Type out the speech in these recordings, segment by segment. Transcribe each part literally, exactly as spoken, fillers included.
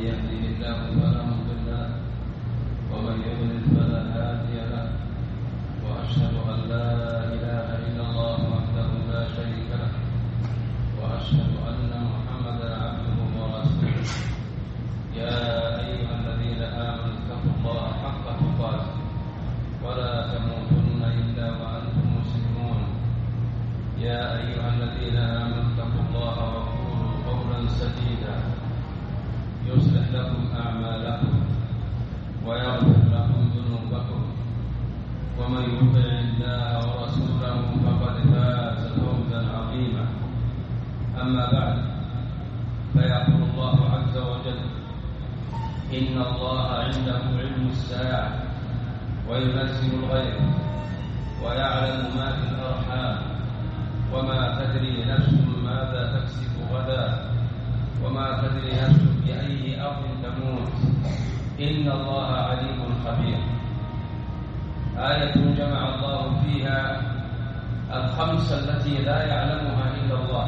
يهده الله فلا مضل له ومن يضلل فلا هادي له وأشهد أن لا إله إلا الله وحده لا شريك له وأشهد أن محمدا عبده ورسوله يا أيها الذين آمنوا اتقوا الله حق تقاته ولا تموتن إلا وأنتم مسلمون يا أيها الذين آمنوا اتقوا الله وقولوا قولا سديدا يصلح لكم أعمالكم ويغفر لكم ذنوبكم ومن يطع الله ورسوله فقد فاز فوزا عظيما أما بعد فيقول الله عز وجل إن الله عنده علم الساعة وينزل الغيث ويعلم ما في الأرحام وما تدري نفس ماذا تكسب غدا وما تدري نفس بأي أرض تموت إن الله عليم خبير. آية جمع الله فيها الخمس التي لا يعلمها إلا الله،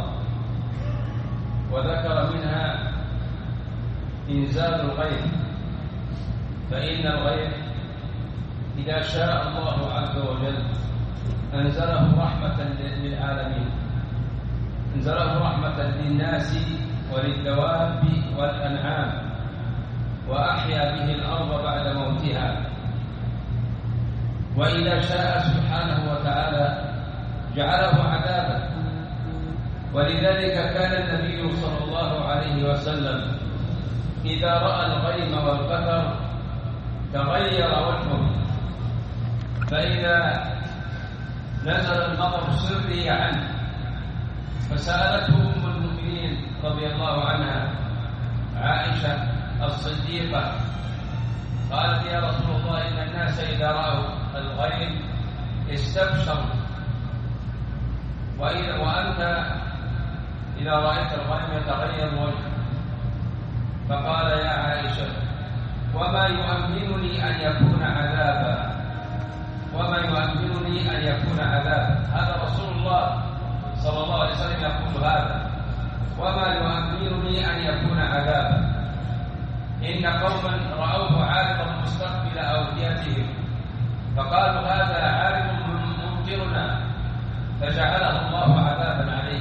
وذكر منها إنزال الغيث، فإن الغيث إذا شاء الله عز وجل أنزله رحمة للعالمين، أنزله رحمة للناس وللدواب والأنعام، وأحيا به الأرض بعد موتها. وإذا شاء سبحانه وتعالى جعله عذابا، ولذلك كان النبي صلى الله عليه وسلم إذا رأى الغيم والقتر تغير وجهه، فإذا نزل المطر سري عنه، فسألته أم المؤمنين رضي الله عنها عائشة الصديقة قالت يا رسول الله إن الناس إذا رأوا الغيم استبشروا، وإذا وأنت إذا رأيت الغيم يتغير وجهك، فقال يا عائشة وما يؤمنني أن يكون عذابا، وما يؤمنني أن يكون عذابا. هذا رسول الله صلى الله عليه وسلم يقول هذا، وما يؤمنني أن يكون عذابا. إن قوما رأوه عارضا مستقبل أوديتهم فقالوا هذا عارض ممطرنا فجعله الله عذابا عليه.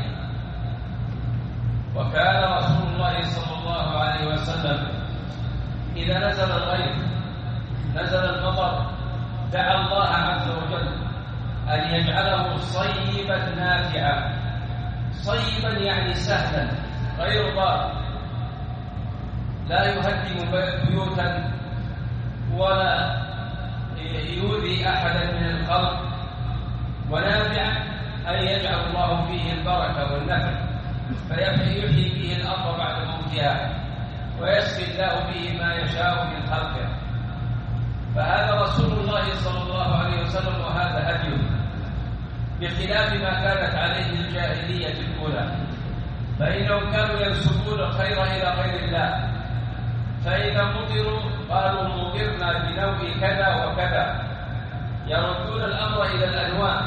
وكان رسول الله صلى الله عليه وسلم إذا نزل الغيث نزل المطر دعا الله عز وجل أن يجعله صيبا نافعا، صيبا يعني سهلا غير ضار، لا يهدم بيوتا ولا يؤذي أحدا من الخلق، ونافعا أن يجعل الله فيه البركة والنفع، فيحيي فيه الأرض بعد موتها ويسقي الله فيه ما يشاء من خلقه. فهذا رسول الله صلى الله عليه وسلم وهذا هديه، بخلاف ما كانت عليه الجاهلية الأولى، فإنهم كانوا ينسبون الخير إلى غير الله، فإذا مطروا قالوا مطرنا بنوع كذا وكذا، يردون الأمر إلى الأنواع.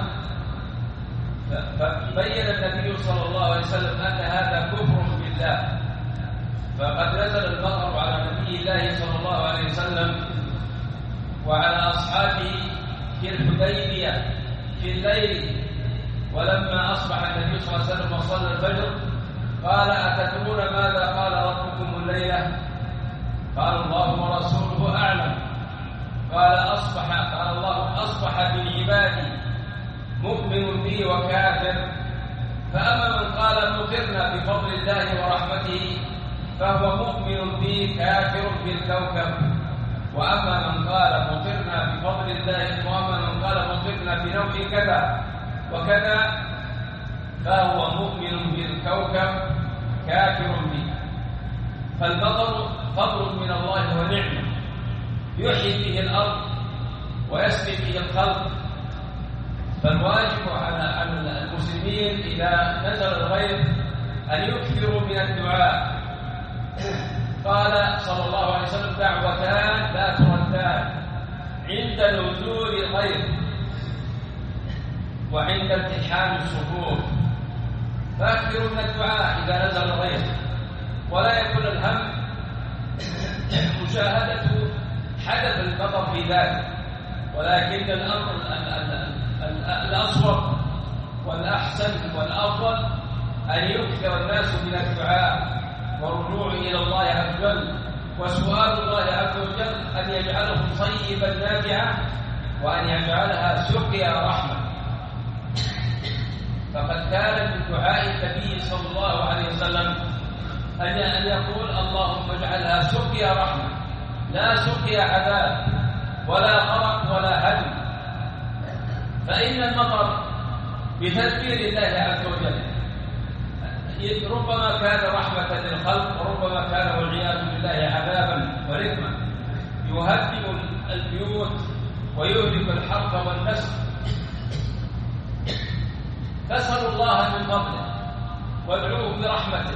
فبين النبي صلى الله عليه وسلم أن هذا كفر بالله، فقد نزل المطر على نبي الله صلى الله عليه وسلم وعلى أصحابه في الحديبية في الليل، ولما أصبح النبي صلى الله عليه وسلم وصلى الفجر قال أتدرون ماذا قال ربكم الليلة؟ قال الله ورسوله أعلم. قال أصبح قال الله أصبح بالعباد مؤمن بي وكافر، فأما من قال مطرنا بفضل الله ورحمته فهو مؤمن بي كافر بالكوكب، وأما من قال مطرنا بفضل الله وأما من قال مطرنا بنوع كذا وكذا فهو مؤمن بالكوكب كافر به. فالمطر فضل من الله ونعمة يحيي به الأرض ويسقي به الخلق، فالواجب على المسلمين إذا نزل الغيث أن يكثروا من الدعاء. قال صلى الله عليه وسلم دعوتان لا تردان عند نزول الغيث وعند التحام الصفوف، فأكثروا من الدعاء إذا نزل الغيث، ولا يكون الهم مشاهدة حدث المطر في ذلك، ولكن الأمر الأصوب والأحسن والأفضل أن يكثر الناس من الدعاء والرجوع إلى الله عز وجل وسؤال الله عز وجل أن يجعله صيبا نافعا وأن يجعلها سقيا رحمة. فقد كان من دعاء النبي صلى الله عليه وسلم أن يقول اللهم اجعلها سقيا رحمة لا سقيا عذاب ولا غرق ولا هدم، فإن المطر بتدبير الله عز وجل ربما كان رحمة للخلق وربما كان والعياذ بالله عذابا ورثما يهدم البيوت ويهلك الحرث والنسل. فاسألوا الله من فضله وادعوه برحمته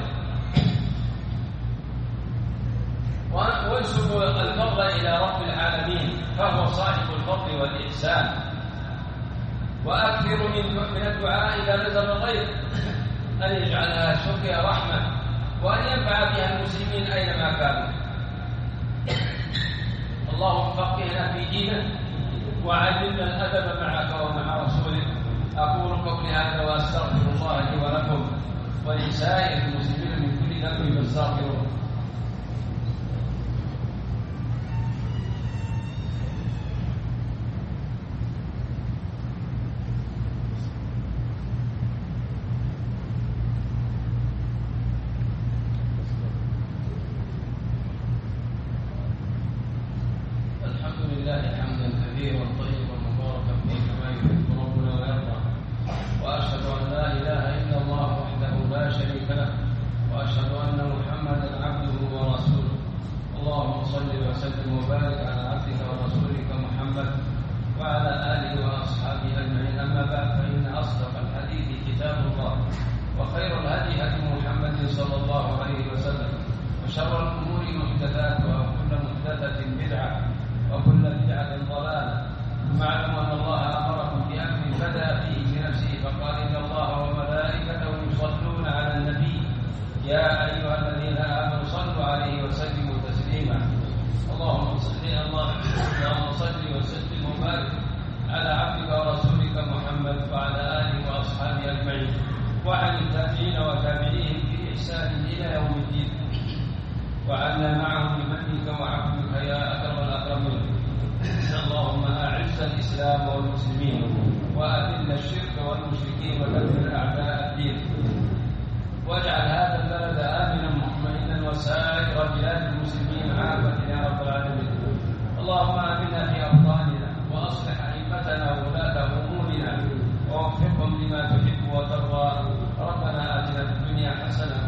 وانسبوا الفضل إلى رب العالمين فهو صاحب الفضل والإحسان. وأكثروا من الدعاء إذا نزل الغيث أن يجعلها سقيا رحمة وأن ينفع بها المسلمين أينما كانوا. اللهم فقهنا في دينك وعلمنا الأدب معك ومع رسولك. أقول قولي هذا وأستغفر الله لي ولكم ولسائر المسلمين من كل ذنب فاستغفروه. وعنا معهم بمنك وعفوك يا أكرم الأكرمين. اللهم أعز الإسلام والمسلمين وأذل الشرك والمشركين ودمر أعداء الدين، واجعل هذا البلد آمنا مطمئنا وسائر بلاد المسلمين عامة يا رب العالمين. اللهم آمنا في أوطاننا وأصلح أئمتنا وولاة أمورنا ووفقهم لما تحب وترضى. ربنا آتنا في الدنيا حسنة